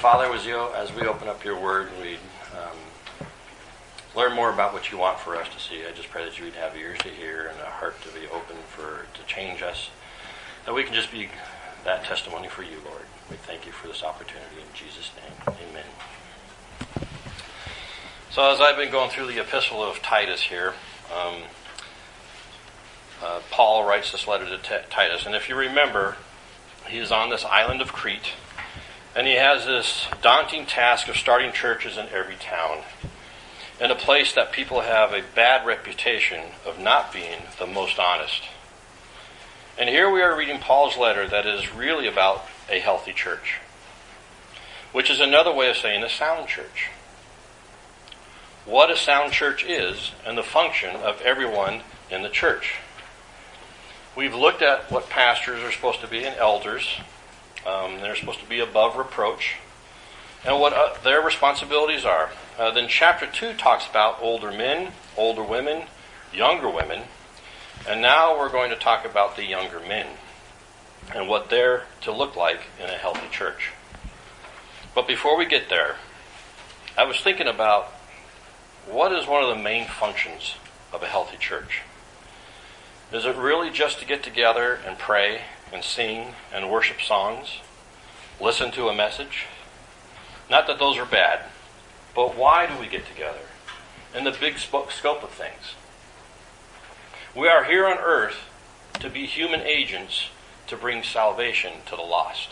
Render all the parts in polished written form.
Father, as we open up your word and we learn more about what you want for us to see, I just pray that you would have ears to hear and a heart to be open to change us, that we can just be that testimony for you, Lord. We thank you for this opportunity in Jesus' name. Amen. So as I've been going through the epistle of Titus here, Paul writes this letter to Titus, and if you remember, he is on this island of Crete, and he has this daunting task of starting churches in every town, in a place that people have a bad reputation of not being the most honest. And here we are reading Paul's letter that is really about a healthy church, which is another way of saying a sound church. What a sound church is and the function of everyone in the church. We've looked at what pastors are supposed to be and elders. They're supposed to be above reproach, and what their responsibilities are. Then chapter 2 talks about older men, older women, younger women, and now we're going to talk about the younger men and what they're to look like in a healthy church. But before we get there, I was thinking about what is one of the main functions of a healthy church. Is it really just to get together and pray and sing and worship songs, listen to a message? Not that those are bad, but why do we get together in the big scope of things? We are here on earth to be human agents to bring salvation to the lost.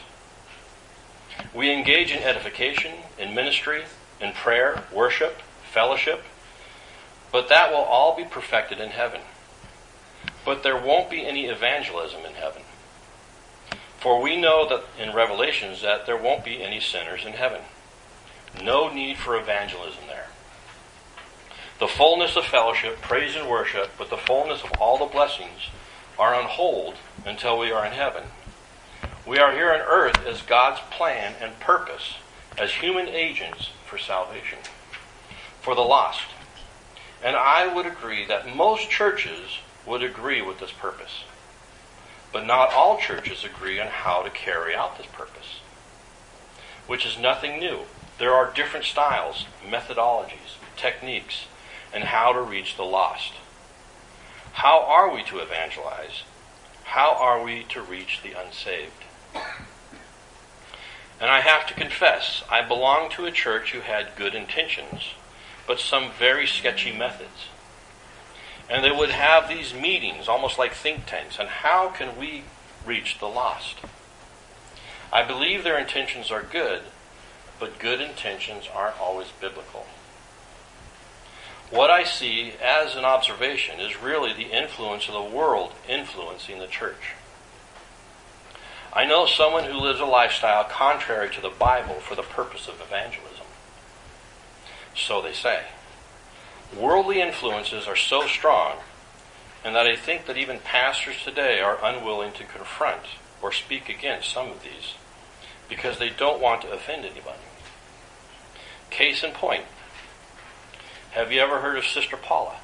We engage in edification, in ministry, in prayer, worship, fellowship, but that will all be perfected in heaven. But there won't be any evangelism in heaven. For we know that in Revelations that there won't be any sinners in heaven. No need for evangelism there. The fullness of fellowship, praise and worship, with the fullness of all the blessings are on hold until we are in heaven. We are here on earth as God's plan and purpose, as human agents for salvation, for the lost. And I would agree that most churches would agree with this purpose. But not all churches agree on how to carry out this purpose, which is nothing new. There are different styles, methodologies, techniques, and how to reach the lost. How are we to evangelize? How are we to reach the unsaved? And I have to confess, I belong to a church who had good intentions, but some very sketchy methods. And they would have these meetings, almost like think tanks, on how can we reach the lost. I believe their intentions are good, but good intentions aren't always biblical. What I see as an observation is really the influence of the world influencing the church. I know someone who lives a lifestyle contrary to the Bible for the purpose of evangelism. So they say. Worldly influences are so strong, and that I think that even pastors today are unwilling to confront or speak against some of these because they don't want to offend anybody. Case in point, have you ever heard of Sister Paula?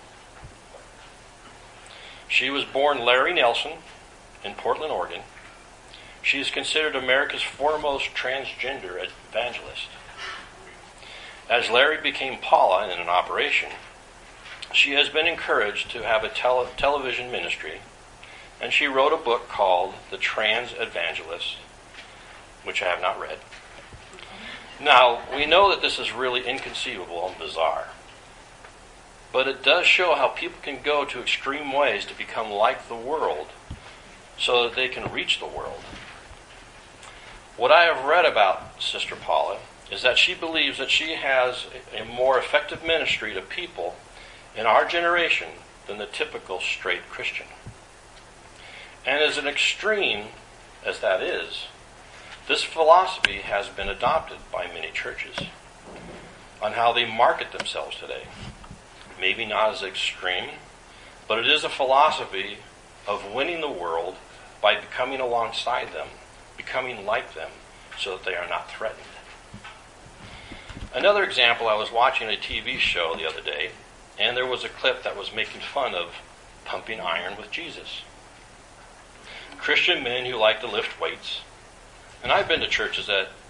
She was born Larry Nelson in Portland, Oregon. She is considered America's foremost transgender evangelist. As Larry became Paula in an operation, she has been encouraged to have a television ministry, and she wrote a book called The Trans Evangelist, which I have not read. Now, we know that this is really inconceivable and bizarre, but it does show how people can go to extreme ways to become like the world so that they can reach the world. What I have read about Sister Paula is that she believes that she has a more effective ministry to people in our generation than the typical straight Christian. And as an extreme as that is, this philosophy has been adopted by many churches on how they market themselves today. Maybe not as extreme, but it is a philosophy of winning the world by becoming alongside them, becoming like them, so that they are not threatened. Another example, I was watching a TV show the other day, and there was a clip that was making fun of pumping iron with Jesus. Christian men who like to lift weights. And I've been to churches that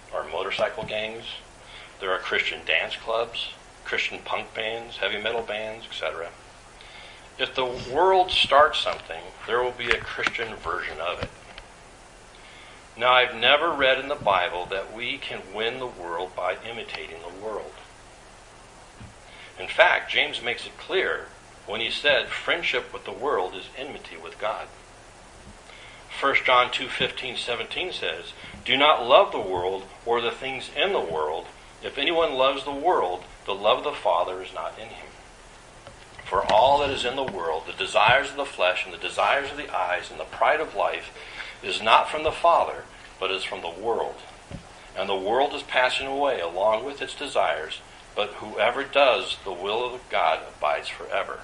are motorcycle gangs. There are Christian dance clubs, Christian punk bands, heavy metal bands, etc. If the world starts something, there will be a Christian version of it. Now, I've never read in the Bible that we can win the world by imitating the world. In fact, James makes it clear when he said friendship with the world is enmity with God. 1 John 2:15-17 says, "Do not love the world or the things in the world. If anyone loves the world, the love of the Father is not in him. For all that is in the world, the desires of the flesh and the desires of the eyes and the pride of life, is not from the Father, but is from the world. And the world is passing away along with its desires, but whoever does the will of God abides forever."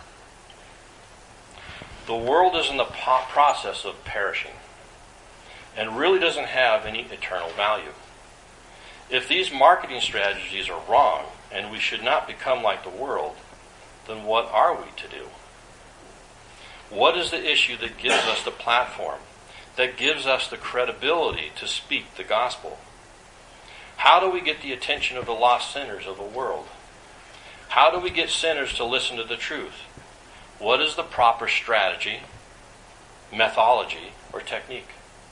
The world is in the process of perishing and really doesn't have any eternal value. If these marketing strategies are wrong and we should not become like the world, then what are we to do? What is the issue that gives us the platform, that gives us the credibility to speak the gospel? How do we get the attention of the lost sinners of the world? How do we get sinners to listen to the truth? What is the proper strategy, methodology, or technique?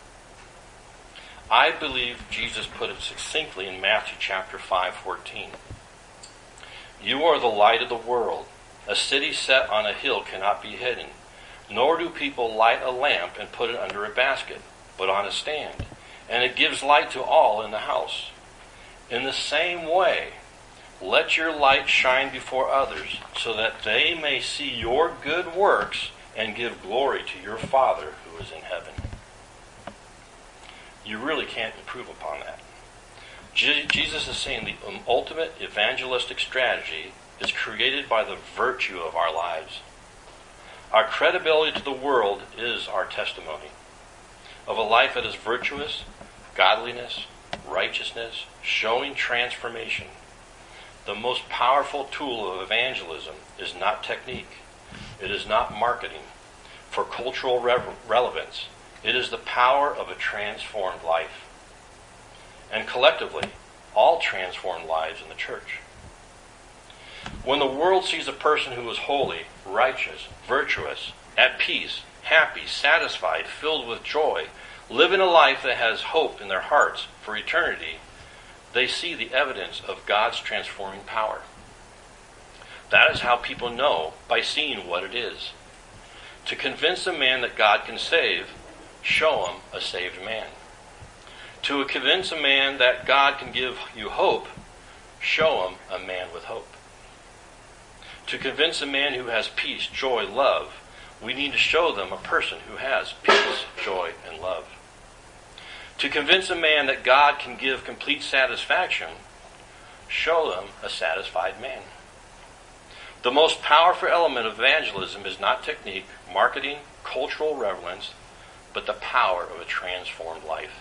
I believe Jesus put it succinctly in Matthew chapter 5:14. "You are the light of the world. A city set on a hill cannot be hidden, nor do people light a lamp and put it under a basket, but on a stand, and it gives light to all in the house. In the same way, let your light shine before others, so that they may see your good works and give glory to your Father who is in heaven." You really can't improve upon that. Jesus is saying the ultimate evangelistic strategy is created by the virtue of our lives. Our credibility to the world is our testimony of a life that is virtuous, godliness, righteousness, showing transformation. The most powerful tool of evangelism is not technique. It is not marketing for cultural relevance. It is the power of a transformed life. And collectively, all transformed lives in the church. When the world sees a person who is holy, righteous, virtuous, at peace, happy, satisfied, filled with joy, living a life that has hope in their hearts for eternity, they see the evidence of God's transforming power. That is how people know, by seeing what it is. To convince a man that God can save, show him a saved man. To convince a man that God can give you hope, show him a man with hope. To convince a man who has peace, joy, love, we need to show them a person who has peace, joy, and love. To convince a man that God can give complete satisfaction, show them a satisfied man. The most powerful element of evangelism is not technique, marketing, cultural relevance, but the power of a transformed life.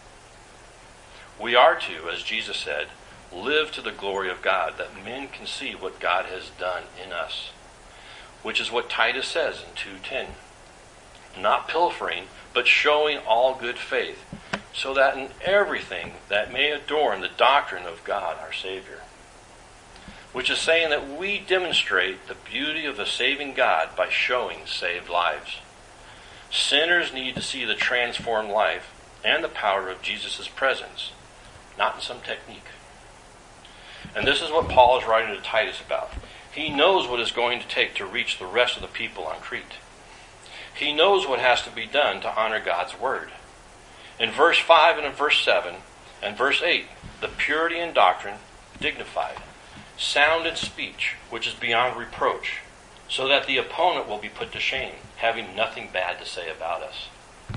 We are to, as Jesus said, live to the glory of God, that men can see what God has done in us, which is what Titus says in 2:10. Not pilfering, but showing all good faith, so that in everything that may adorn the doctrine of God our Savior. Which is saying that we demonstrate the beauty of the saving God by showing saved lives. Sinners need to see the transformed life and the power of Jesus' presence, not in some technique. And this is what Paul is writing to Titus about. He knows what it's going to take to reach the rest of the people on Crete. He knows what has to be done to honor God's word. In verse 5 and in verse 7 and verse 8, the purity in doctrine, dignified, sound in speech, which is beyond reproach, so that the opponent will be put to shame, having nothing bad to say about us.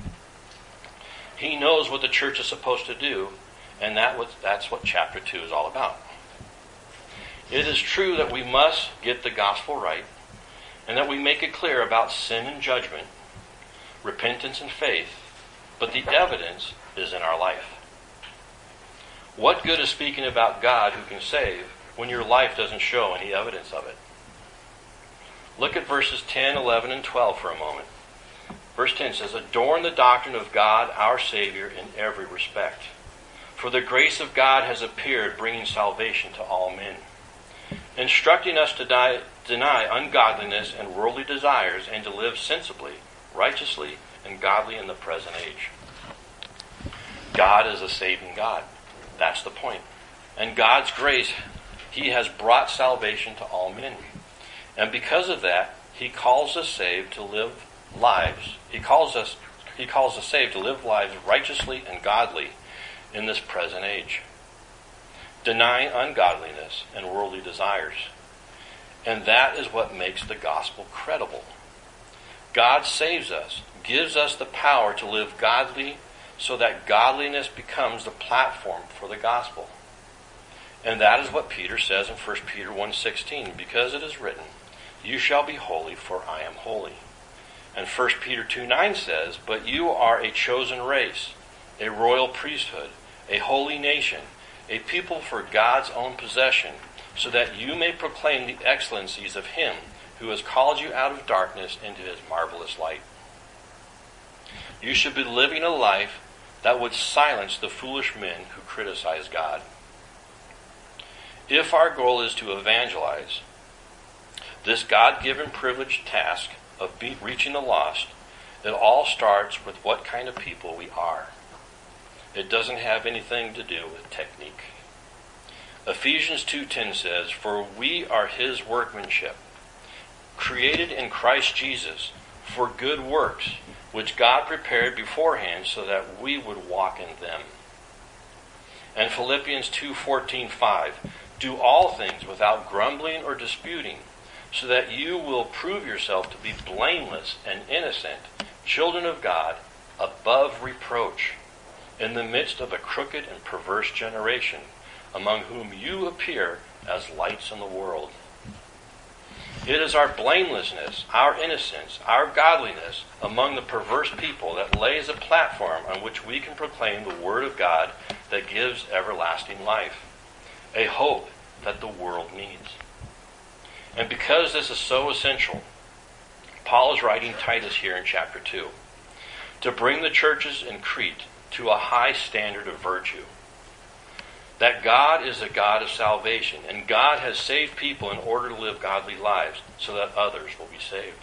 He knows what the church is supposed to do, and that's what chapter 2 is all about. It is true that we must get the gospel right, and that we make it clear about sin and judgment, repentance and faith, but the evidence is in our life. What good is speaking about God who can save when your life doesn't show any evidence of it? Look at verses 10, 11, and 12 for a moment. Verse 10 says, "Adorn the doctrine of God our Savior in every respect. For the grace of God has appeared, bringing salvation to all men, instructing us to deny ungodliness and worldly desires and to live sensibly, righteously, and godly in the present age. God is a saving God. That's the point. And God's grace, He has brought salvation to all men. And because of that, He calls us saved to live lives. He calls us saved to live lives righteously and godly in this present age, denying ungodliness and worldly desires. And that is what makes the gospel credible. God saves us, gives us the power to live godly, so that godliness becomes the platform for the gospel. And that is what Peter says in 1 Peter 1:16, because it is written, "You shall be holy, for I am holy." And 1 Peter 2:9 says, "But you are a chosen race, a royal priesthood, a holy nation, a people for God's own possession, so that you may proclaim the excellencies of Him who has called you out of darkness into His marvelous light." You should be living a life that would silence the foolish men who criticize God. If our goal is to evangelize, this God-given privileged task of reaching the lost, it all starts with what kind of people we are. It doesn't have anything to do with technique. Ephesians 2:10 says, "For we are His workmanship, created in Christ Jesus for good works, which God prepared beforehand so that we would walk in them." And Philippians 2:14-5, "Do all things without grumbling or disputing, so that you will prove yourself to be blameless and innocent, children of God, above reproach, in the midst of a crooked and perverse generation, among whom you appear as lights in the world." It is our blamelessness, our innocence, our godliness among the perverse people that lays a platform on which we can proclaim the Word of God that gives everlasting life, a hope that the world needs. And because this is so essential, Paul is writing Titus here in chapter 2 to bring the churches in Crete to a high standard of virtue. That God is a God of salvation, and God has saved people in order to live godly lives so that others will be saved.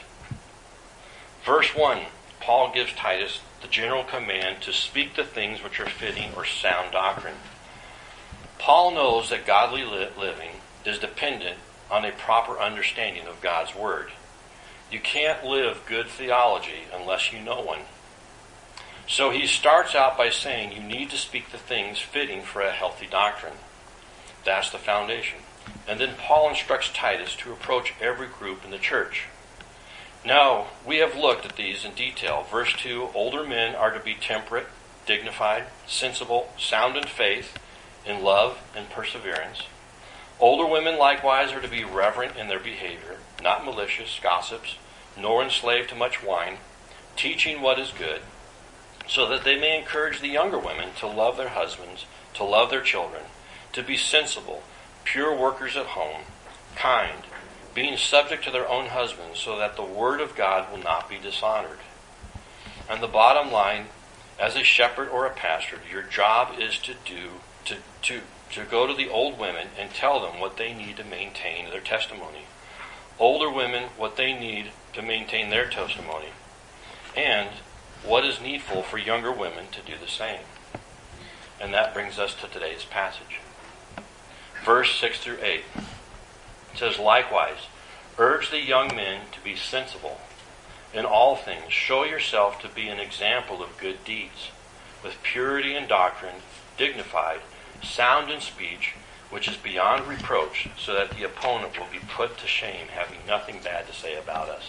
Verse 1, Paul gives Titus the general command to speak the things which are fitting or sound doctrine. Paul knows that godly living is dependent on a proper understanding of God's Word. You can't live good theology unless you know one. So he starts out by saying you need to speak the things fitting for a healthy doctrine. That's the foundation. And then Paul instructs Titus to approach every group in the church. Now, we have looked at these in detail. Verse 2, older men are to be temperate, dignified, sensible, sound in faith, in love and perseverance. Older women likewise are to be reverent in their behavior, not malicious, gossips, nor enslaved to much wine, teaching what is good, so that they may encourage the younger women to love their husbands, to love their children, to be sensible, pure workers at home, kind, being subject to their own husbands, so that the word of God will not be dishonored. And the bottom line, as a shepherd or a pastor, your job is to go to the old women and tell them what they need to maintain their testimony. Older women, what they need to maintain their testimony. And what is needful for younger women to do the same. And that brings us to today's passage. Verse 6-8. It says, likewise, urge the young men to be sensible. In all things, show yourself to be an example of good deeds, with purity in doctrine, dignified, sound in speech, which is beyond reproach, so that the opponent will be put to shame, having nothing bad to say about us.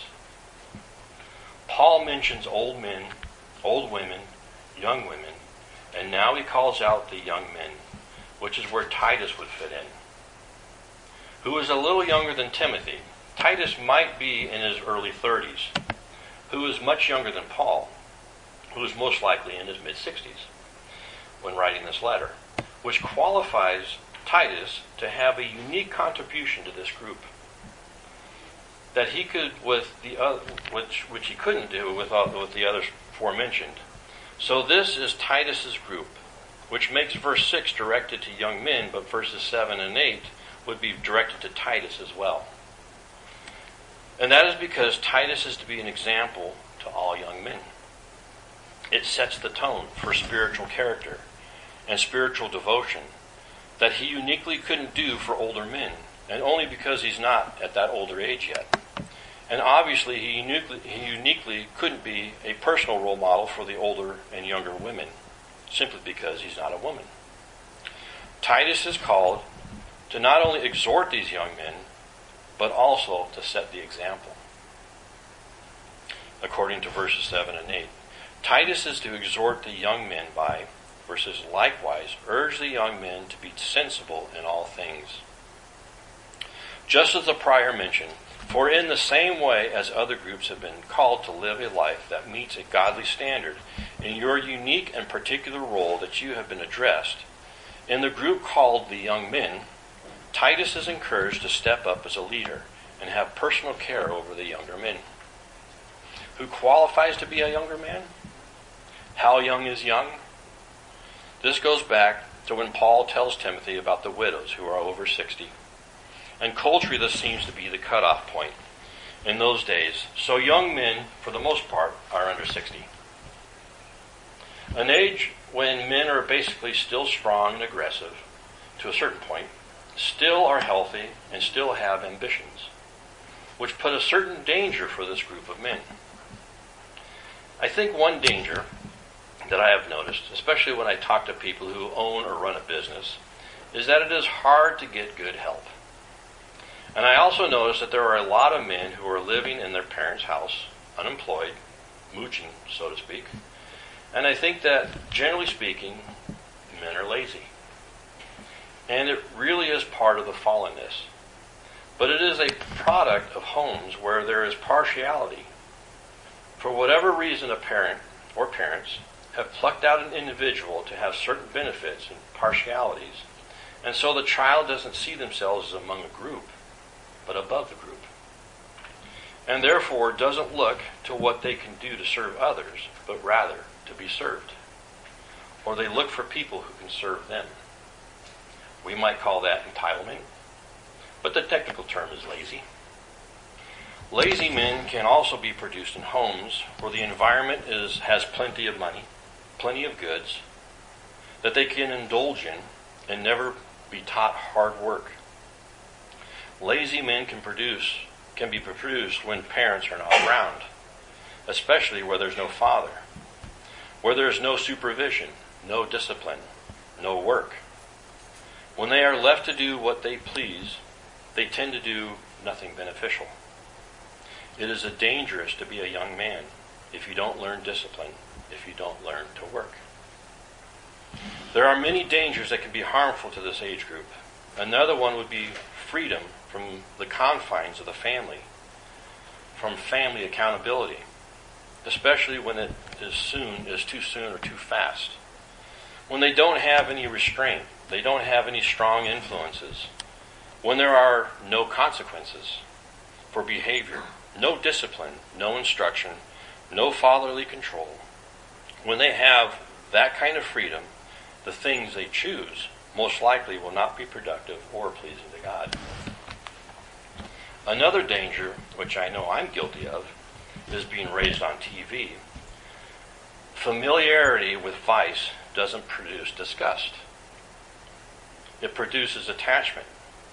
Paul mentions old men, old women, young women, and now he calls out the young men, which is where Titus would fit in. Who is a little younger than Timothy. Titus might be in his early 30s. Who is much younger than Paul, who is most likely in his mid-60s when writing this letter, which qualifies Titus to have a unique contribution to this group that he could with the other, which he couldn't do with the others aforementioned. So this is Titus's group, which makes verse 6 directed to young men, but verses 7 and 8 would be directed to Titus as well. And that is because Titus is to be an example to all young men. It sets the tone for spiritual character and spiritual devotion that he uniquely couldn't do for older men, and only because he's not at that older age yet. And obviously he uniquely couldn't be a personal role model for the older and younger women, simply because he's not a woman. Titus is called to not only exhort these young men, but also to set the example. According to verses 7 and 8, Titus is to exhort the young men by verses likewise urge the young men to be sensible in all things. Just as the prior mentioned, for in the same way as other groups have been called to live a life that meets a godly standard, in your unique and particular role that you have been addressed, in the group called the young men, Titus is encouraged to step up as a leader and have personal care over the younger men. Who qualifies to be a younger man? How young is young? This goes back to when Paul tells Timothy about the widows who are over 60. And culturally, this seems to be the cutoff point in those days. So young men, for the most part, are under 60. An age when men are basically still strong and aggressive to a certain point, still are healthy, and still have ambitions, which put a certain danger for this group of men. I think one danger that I have noticed, especially when I talk to people who own or run a business, is that it is hard to get good help. And I also notice that there are a lot of men who are living in their parents' house, unemployed, mooching, so to speak. And I think that, generally speaking, men are lazy. And it really is part of the fallenness. But it is a product of homes where there is partiality. For whatever reason, a parent or parents have plucked out an individual to have certain benefits and partialities. And so the child doesn't see themselves as among a group, but above the group. And therefore doesn't look to what they can do to serve others, but rather to be served. Or they look for people who can serve them. We might call that entitlement, but the technical term is lazy. Lazy men can also be produced in homes where the environment has plenty of money, plenty of goods, that they can indulge in and never be taught hard work. Lazy men can be produced when parents are not around, especially where there's no father, where there's no supervision, no discipline, no work. When they are left to do what they please, they tend to do nothing beneficial. It is dangerous to be a young man if you don't learn discipline, if you don't learn to work. There are many dangers that can be harmful to this age group. Another one would be freedom from the confines of the family, from family accountability, especially when it is too soon or too fast. When they don't have any restraint, they don't have any strong influences, when there are no consequences for behavior, no discipline, no instruction, no fatherly control, when they have that kind of freedom, the things they choose most likely will not be productive or pleasing to God. Another danger, which I know I'm guilty of, is being raised on TV. Familiarity with vice doesn't produce disgust. It produces attachment.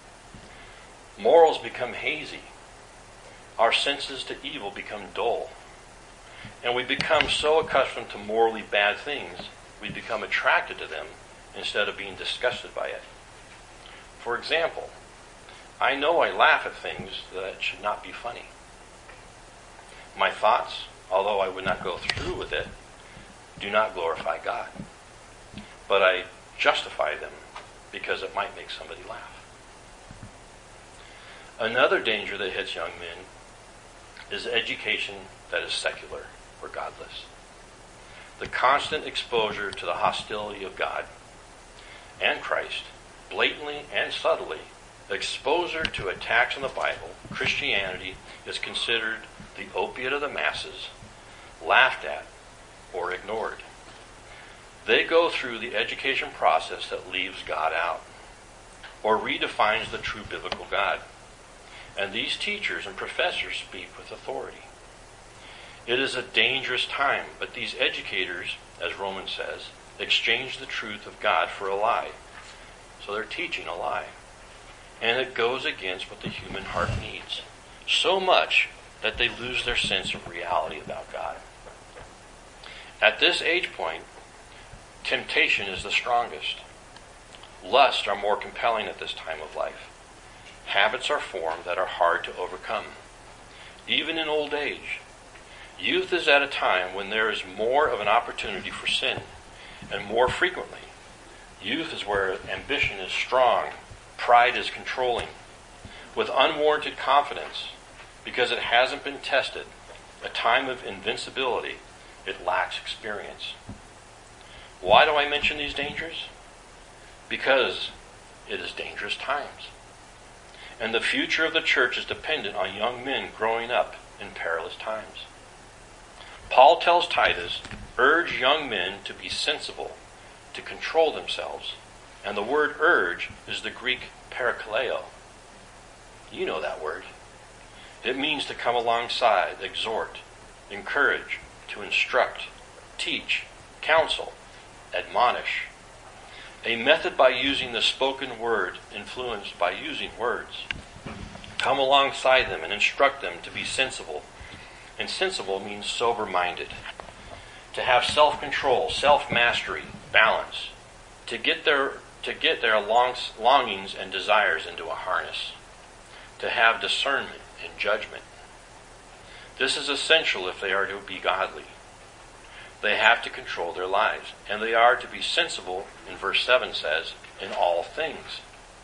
Morals become hazy. Our senses to evil become dull. And we become so accustomed to morally bad things, we become attracted to them instead of being disgusted by it. For example, I know I laugh at things that should not be funny. My thoughts, although I would not go through with it, do not glorify God. But I justify them because it might make somebody laugh. Another danger that hits young men is education that is secular or godless. The constant exposure to the hostility of God and Christ, blatantly and subtly, exposure to attacks on the Bible, Christianity is considered the opiate of the masses, laughed at or ignored. They go through the education process that leaves God out or redefines the true biblical God. And these teachers and professors speak with authority. It is a dangerous time, but these educators, as Romans says, exchange the truth of God for a lie. So they're teaching a lie. And it goes against what the human heart needs. So much that they lose their sense of reality about God. At this age point, temptation is the strongest. Lusts are more compelling at this time of life. Habits are formed that are hard to overcome. Even in old age, youth is at a time when there is more of an opportunity for sin, and more frequently. Youth is where ambition is strong, pride is controlling. With unwarranted confidence, because it hasn't been tested, a time of invincibility, it lacks experience. Why do I mention these dangers? Because it is dangerous times. And the future of the church is dependent on young men growing up in perilous times. Paul tells Titus, urge young men to be sensible, to control themselves. And the word urge is the Greek parakaleo. You know that word. It means to come alongside, exhort, encourage, to instruct, teach, counsel, admonish. A method by using the spoken word, influenced by using words. Come alongside them and instruct them to be sensible. And sensible means sober-minded. To have self-control, self-mastery, balance. To get their longings and desires into a harness. To have discernment and judgment. This is essential if they are to be godly. They have to control their lives. And they are to be sensible, in verse 7 says, in all things.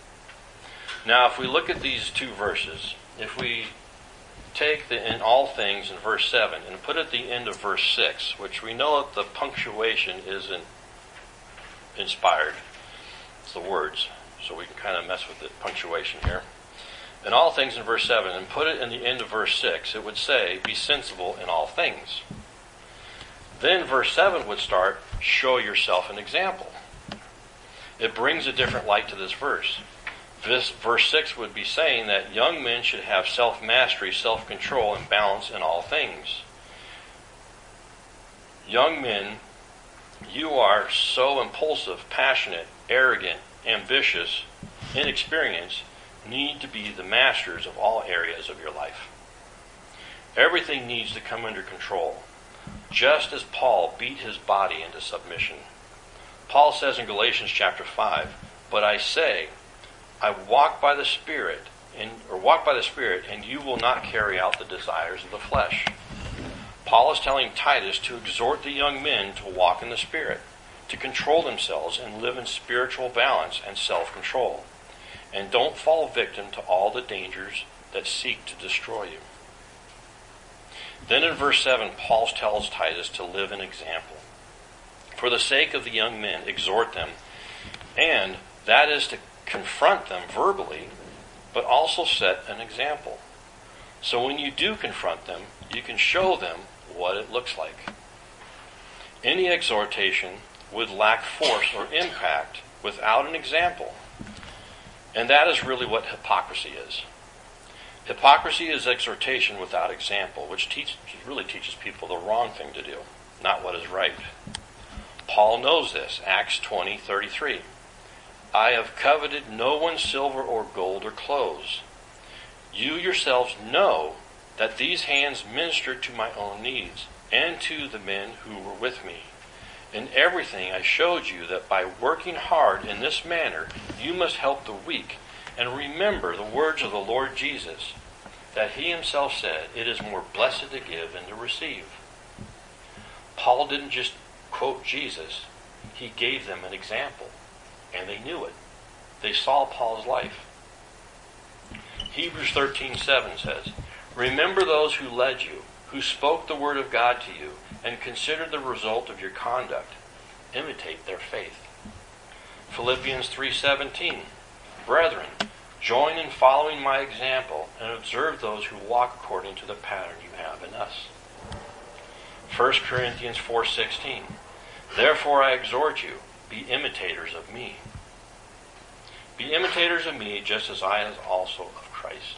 Now, if we look at these two verses, if we take the in all things in verse 7 and put it at the end of verse 6, which we know that the punctuation isn't inspired. It's the words. So we can kind of mess with the punctuation here. In all things in verse 7, and put it in the end of verse 6, it would say, be sensible in all things. Then verse 7 would start, show yourself an example. It brings a different light to this verse. This verse 6 would be saying that young men should have self-mastery, self-control, and balance in all things. Young men, you are so impulsive, passionate, arrogant, ambitious, inexperienced, need to be the masters of all areas of your life. Everything needs to come under control. Just as Paul beat his body into submission. Paul says in Galatians chapter 5, but I say, I walk by the Spirit, and you will not carry out the desires of the flesh. Paul is telling Titus to exhort the young men to walk in the Spirit, to control themselves and live in spiritual balance and self-control. And don't fall victim to all the dangers that seek to destroy you. Then in verse 7, Paul tells Titus to live an example. For the sake of the young men, exhort them, and that is to confront them verbally, but also set an example. So when you do confront them, you can show them what it looks like. Any exhortation would lack force or impact without an example. And that is really what hypocrisy is. Hypocrisy is exhortation without example, which really teaches people the wrong thing to do, not what is right. Paul knows this, Acts 20:33. I have coveted no one's silver or gold or clothes. You yourselves know that these hands ministered to my own needs and to the men who were with me. In everything I showed you that by working hard in this manner, you must help the weak. And remember the words of the Lord Jesus, that he himself said, it is more blessed to give than to receive. Paul didn't just quote Jesus, he gave them an example. And they knew it. They saw Paul's life. Hebrews 13:7 says, remember those who led you, who spoke the word of God to you, and consider the result of your conduct. Imitate their faith. Philippians 3:17, brethren, join in following my example and observe those who walk according to the pattern you have in us. 1 Corinthians 4:16, Therefore I exhort you, be imitators of me. Be imitators of me, just as I am also of Christ.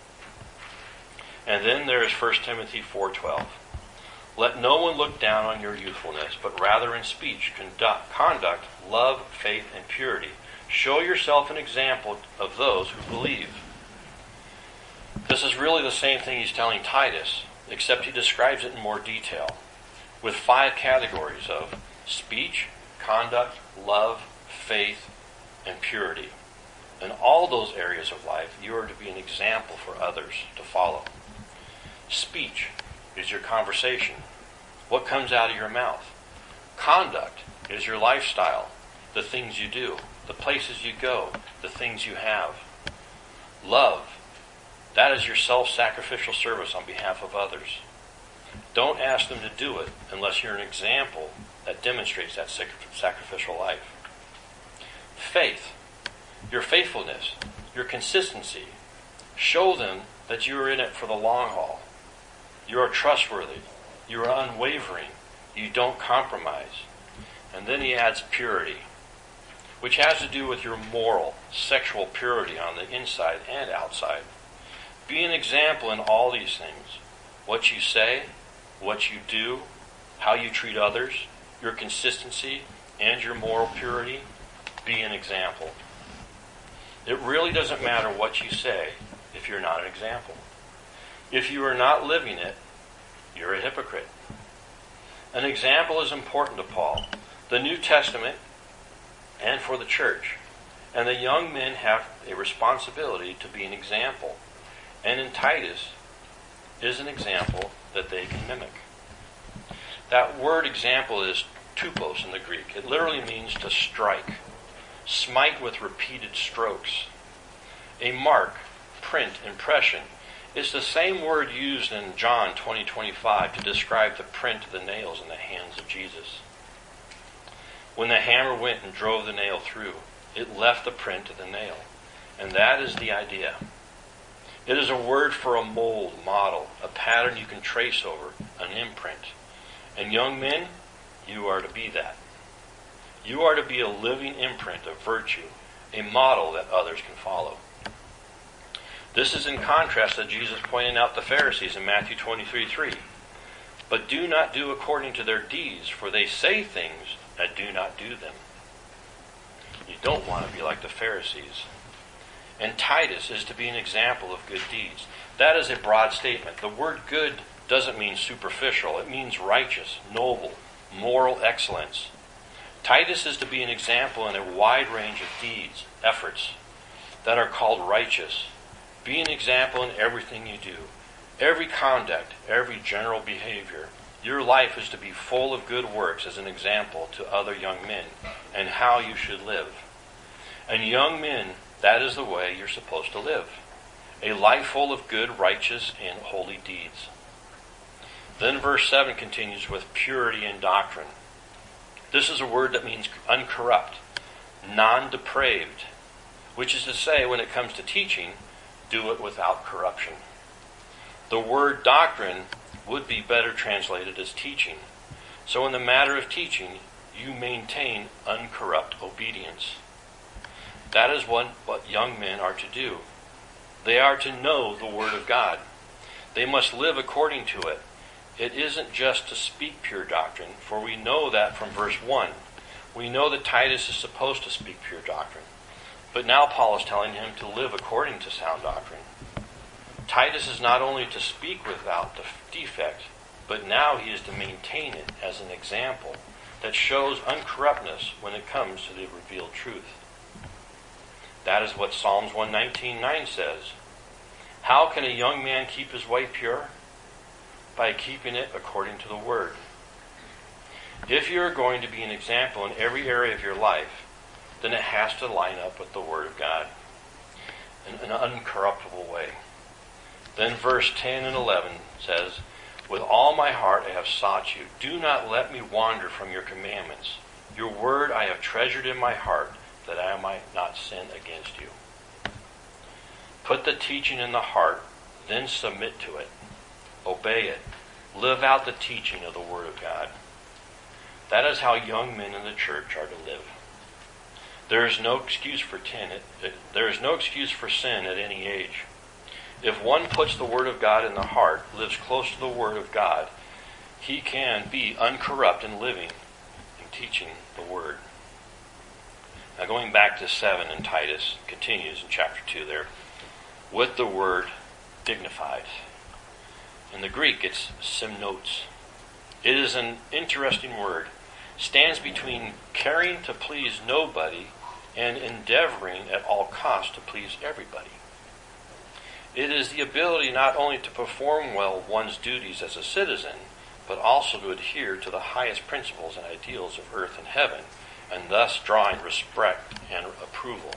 And then there is 1 Timothy 4:12. Let no one look down on your youthfulness, but rather in speech, conduct, love, faith, and purity. Show yourself an example of those who believe. This is really the same thing he's telling Titus, except he describes it in more detail, with 5 categories of speech, conduct, love, faith, and purity. In all those areas of life, you are to be an example for others to follow. Speech is your conversation, what comes out of your mouth. Conduct is your lifestyle, the things you do, the places you go, the things you have. Love, that is your self-sacrificial service on behalf of others. Don't ask them to do it unless you're an example that demonstrates that sacrificial life. Faith, your faithfulness, your consistency. Show them that you are in it for the long haul. You are trustworthy. You are unwavering. You don't compromise. And then he adds purity, which has to do with your moral, sexual purity on the inside and outside. Be an example in all these things. What you say, what you do, how you treat others, your consistency, and your moral purity. Be an example. It really doesn't matter what you say if you're not an example. If you are not living it, you're a hypocrite. An example is important to Paul, the New Testament, and for the church. And the young men have a responsibility to be an example. And in Titus is an example that they can mimic. That word example is tupos in the Greek. It literally means to strike, smite with repeated strokes. A mark, print, impression is the same word used in John 20:25 to describe the print of the nails in the hands of Jesus. When the hammer went and drove the nail through, it left the print of the nail. And that is the idea. It is a word for a mold, model, a pattern you can trace over, an imprint. And young men, you are to be that. You are to be a living imprint of virtue, a model that others can follow. This is in contrast to Jesus pointing out the Pharisees in Matthew 23:3. But do not do according to their deeds, for they say things and do not do them. You don't want to be like the Pharisees. And Titus is to be an example of good deeds. That is a broad statement. The word good doesn't mean superficial. It means righteous, noble, moral excellence. Titus is to be an example in a wide range of deeds, efforts, that are called righteous. Be an example in everything you do. Every conduct, every general behavior. Your life is to be full of good works as an example to other young men and how you should live. And young men, that is the way you're supposed to live. A life full of good, righteous, and holy deeds. Then verse 7 continues with purity in doctrine. This is a word that means uncorrupt, non-depraved, which is to say, when it comes to teaching, do it without corruption. The word doctrine would be better translated as teaching. So in the matter of teaching, you maintain uncorrupt obedience. That is what young men are to do. They are to know the Word of God. They must live according to it. It isn't just to speak pure doctrine, for we know that from verse 1. We know that Titus is supposed to speak pure doctrine. But now Paul is telling him to live according to sound doctrine. Titus is not only to speak without defect, but now he is to maintain it as an example that shows uncorruptness when it comes to the revealed truth. That is what Psalms 119:9 says. How can a young man keep his way pure? By keeping it according to the Word. If you are going to be an example in every area of your life, then it has to line up with the Word of God in an uncorruptible way. Then verse 10 and 11 says, with all my heart I have sought you. Do not let me wander from your commandments. Your word I have treasured in my heart, that I might not sin against you. Put the teaching in the heart, then submit to it. Obey it. Live out the teaching of the Word of God. That is how young men in the church are to live. There is no excuse for sin at any age. If one puts the Word of God in the heart, lives close to the Word of God, he can be uncorrupt in living and teaching the Word. Now going back to 7 in Titus, continues in chapter 2 there, with the word dignified. In the Greek, it's semnotes. It is an interesting word. Stands between caring to please nobody and endeavoring at all costs to please everybody. It is the ability not only to perform well one's duties as a citizen, but also to adhere to the highest principles and ideals of earth and heaven, and thus drawing respect and approval.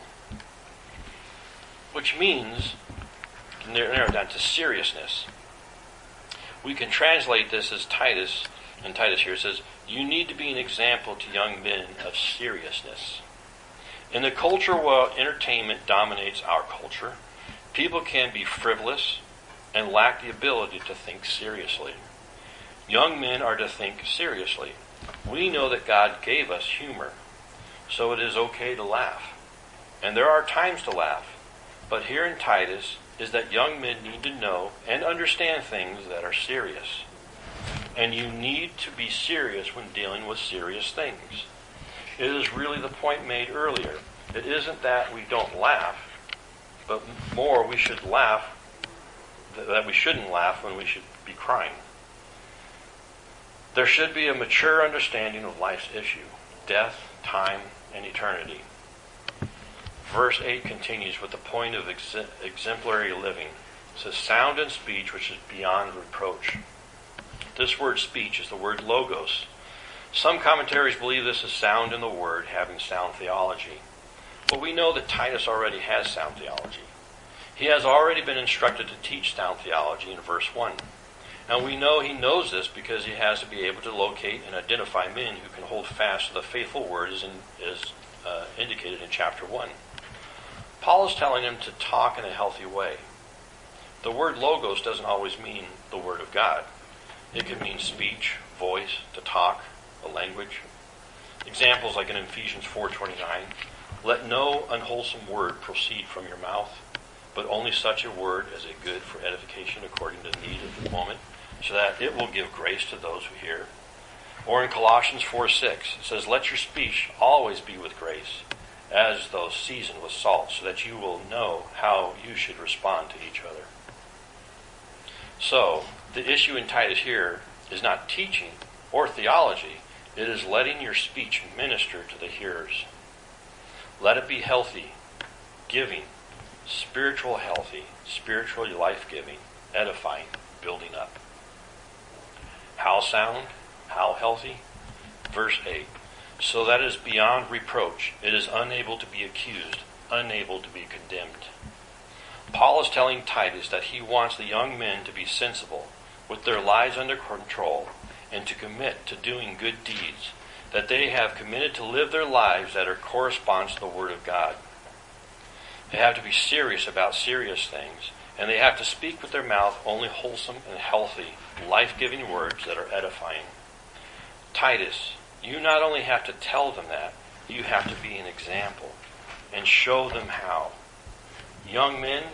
Which means, narrow down to seriousness. We can translate this as Titus, and Titus here says, you need to be an example to young men of seriousness. In the culture where entertainment dominates our culture, people can be frivolous and lack the ability to think seriously. Young men are to think seriously. We know that God gave us humor, so it is okay to laugh. And there are times to laugh. But here in Titus is that young men need to know and understand things that are serious. And you need to be serious when dealing with serious things. It is really the point made earlier. It isn't that we don't laugh, but more we should laugh, that we shouldn't laugh when we should be crying. There should be a mature understanding of life's issue, death, time, and eternity. Verse 8 continues with the point of exemplary living. It says, sound in speech which is beyond reproach. This word speech is the word logos. Some commentaries believe this is sound in the word, having sound theology. But we know that Titus already has sound theology. He has already been instructed to teach sound theology in verse 1. And we know he knows this because he has to be able to locate and identify men who can hold fast to the faithful word as indicated in chapter 1. Paul is telling him to talk in a healthy way. The word logos doesn't always mean the word of God. It can mean speech, voice, to talk, a language. Examples like in Ephesians 4:29, let no unwholesome word proceed from your mouth, but only such a word as is good for edification according to the need of the moment, so that it will give grace to those who hear. Or in Colossians 4:6, it says, let your speech always be with grace, as though seasoned with salt, so that you will know how you should respond to each other. So, the issue in Titus here is not teaching or theology. It is letting your speech minister to the hearers. Let it be healthy, giving, spiritual healthy, spiritually life-giving, edifying, building up. How sound? How healthy? Verse 8. So that it is beyond reproach. It is unable to be accused, unable to be condemned. Paul is telling Titus that he wants the young men to be sensible, with their lives under control, and to commit to doing good deeds, that they have committed to live their lives that corresponds to the Word of God. They have to be serious about serious things, and they have to speak with their mouth only wholesome and healthy, life-giving words that are edifying. Titus, you not only have to tell them that, you have to be an example and show them how. Young men,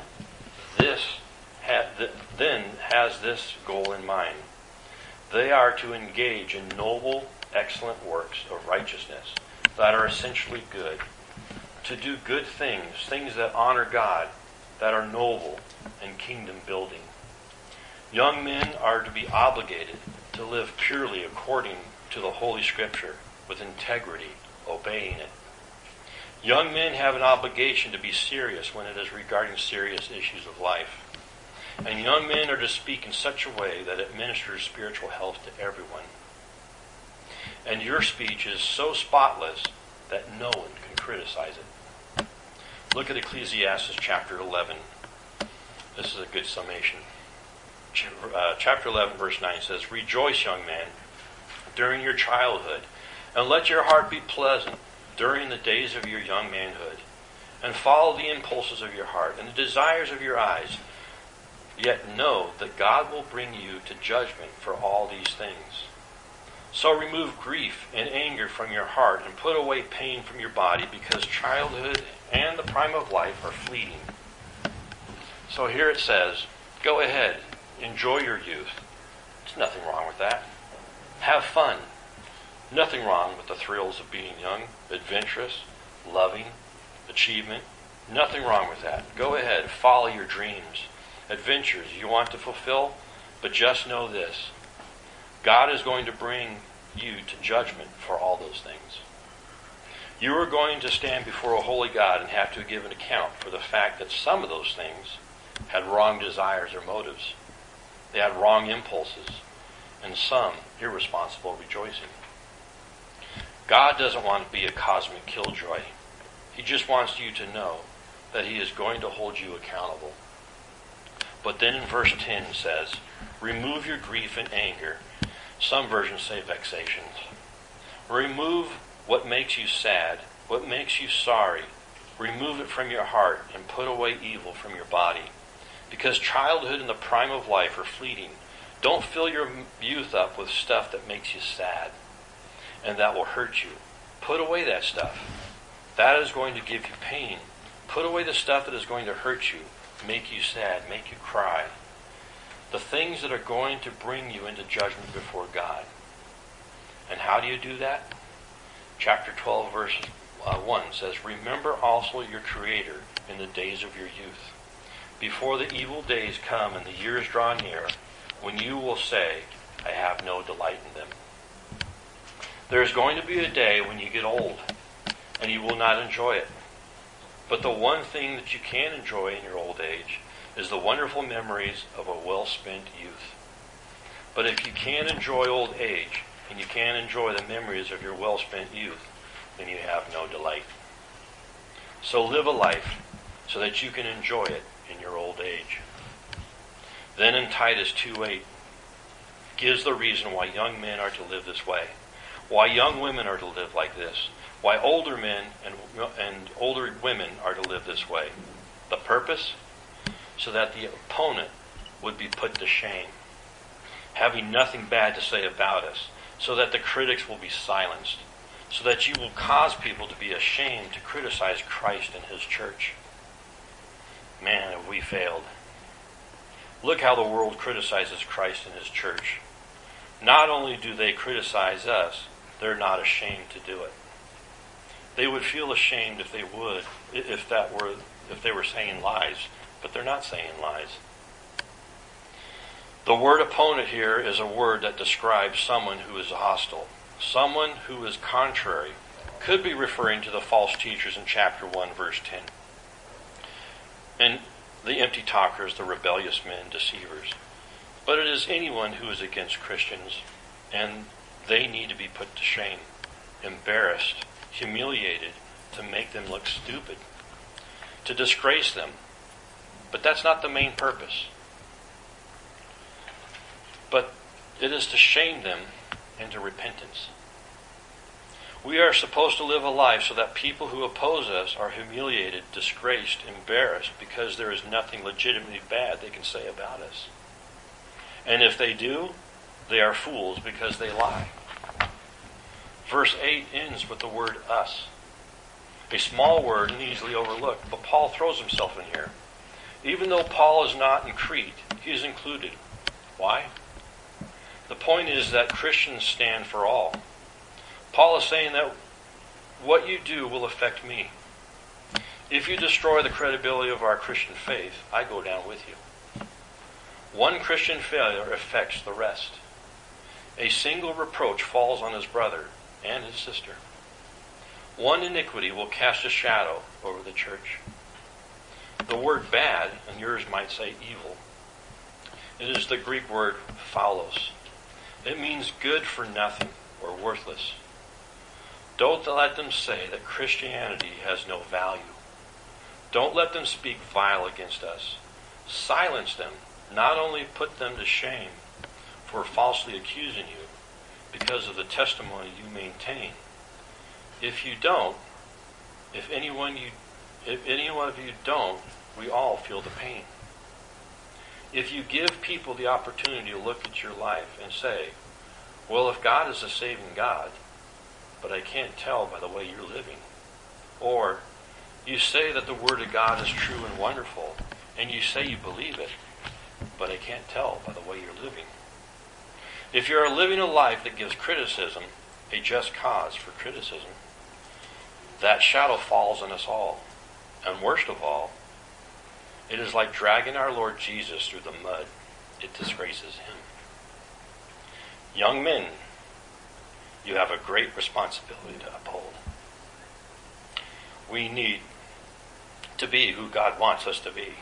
then has this goal in mind. They are to engage in noble, excellent works of righteousness that are essentially good. To do good things, things that honor God, that are noble and kingdom building. Young men are to be obligated to live purely according to the Holy Scripture, with integrity, obeying it. Young men have an obligation to be serious when it is regarding serious issues of life. And young men are to speak in such a way that it ministers spiritual health to everyone. And your speech is so spotless that no one can criticize it. Look at Ecclesiastes chapter 11. This is a good summation. Chapter 11 verse 9 says, rejoice, young man, during your childhood, and let your heart be pleasant during the days of your young manhood, and follow the impulses of your heart and the desires of your eyes. Yet know that God will bring you to judgment for all these things. So remove grief and anger from your heart and put away pain from your body, because childhood and the prime of life are fleeting. So here it says, go ahead, enjoy your youth. There's nothing wrong with that. Have fun. Nothing wrong with the thrills of being young, adventurous, loving, achievement. Nothing wrong with that. Go ahead, follow your dreams, adventures you want to fulfill, but just know this. God is going to bring you to judgment for all those things. You are going to stand before a holy God and have to give an account for the fact that some of those things had wrong desires or motives. They had wrong impulses, and some irresponsible rejoicing. God doesn't want to be a cosmic killjoy. He just wants you to know that he is going to hold you accountable. But then in verse 10 says, remove your grief and anger. Some versions say vexations. Remove what makes you sad, what makes you sorry. Remove it from your heart and put away evil from your body. Because childhood and the prime of life are fleeting. Don't fill your youth up with stuff that makes you sad and that will hurt you. Put away that stuff. That is going to give you pain. Put away the stuff that is going to hurt you, make you sad, make you cry. The things that are going to bring you into judgment before God. And how do you do that? Chapter 12, verse 1 says, remember also your Creator in the days of your youth, before the evil days come and the years draw near, when you will say, I have no delight in them. There is going to be a day when you get old, and you will not enjoy it. But the one thing that you can enjoy in your old age is the wonderful memories of a well-spent youth. But if you can't enjoy old age, and you can't enjoy the memories of your well-spent youth, then you have no delight. So live a life so that you can enjoy it in your old age. Then in Titus 2:8 gives the reason why young men are to live this way, why young women are to live like this, why older men and older women are to live this way. The purpose? So that the opponent would be put to shame, having nothing bad to say about us, so that the critics will be silenced, so that you will cause people to be ashamed to criticize Christ and his church. Man, have we failed. Look how the world criticizes Christ and his church. Not only do they criticize us, they're not ashamed to do it. They would feel ashamed if they would, if they were saying lies, but they're not saying lies. The word opponent here is a word that describes someone who is hostile. Someone who is contrary. Could be referring to the false teachers in chapter 1, verse 10. And the empty talkers, the rebellious men, deceivers. But it is anyone who is against Christians, and they need to be put to shame, embarrassed, humiliated, to make them look stupid, to disgrace them. But that's not the main purpose. But it is to shame them into repentance. We are supposed to live a life so that people who oppose us are humiliated, disgraced, embarrassed, because there is nothing legitimately bad they can say about us. And if they do, they are fools because they lie. Verse 8 ends with the word us. A small word and easily overlooked, but Paul throws himself in here. Even though Paul is not in Crete, he is included. Why? The point is that Christians stand for all. Paul is saying that what you do will affect me. If you destroy the credibility of our Christian faith, I go down with you. One Christian failure affects the rest. A single reproach falls on his brother and his sister. One iniquity will cast a shadow over the church. The word bad, and yours might say evil, it is the Greek word phaulos. It means good for nothing or worthless. Don't let them say that Christianity has no value. Don't let them speak vile against us. Silence them. Not only put them to shame for falsely accusing you because of the testimony you maintain. If you don't, if any one of you don't, we all feel the pain. If you give people the opportunity to look at your life and say, Well, if God is a saving God, but I can't tell by the way you're living. Or you say that the Word of God is true and wonderful, and you say you believe it, but I can't tell by the way you're living. If you're living a life that gives criticism a just cause for criticism, that shadow falls on us all. And worst of all, it is like dragging our Lord Jesus through the mud. It disgraces him. Young men, you have a great responsibility to uphold. We need to be who God wants us to be.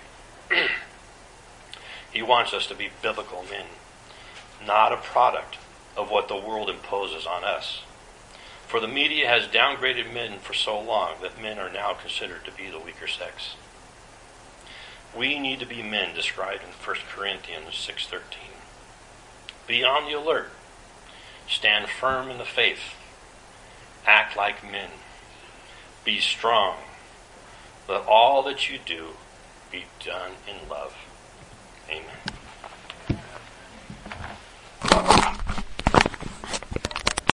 He wants us to be biblical men, not a product of what the world imposes on us. For the media has downgraded men for so long that men are now considered to be the weaker sex. We need to be men described in 1 Corinthians 6:13. Be on the alert. Stand firm in the faith. Act like men. Be strong. Let all that you do be done in love. Amen.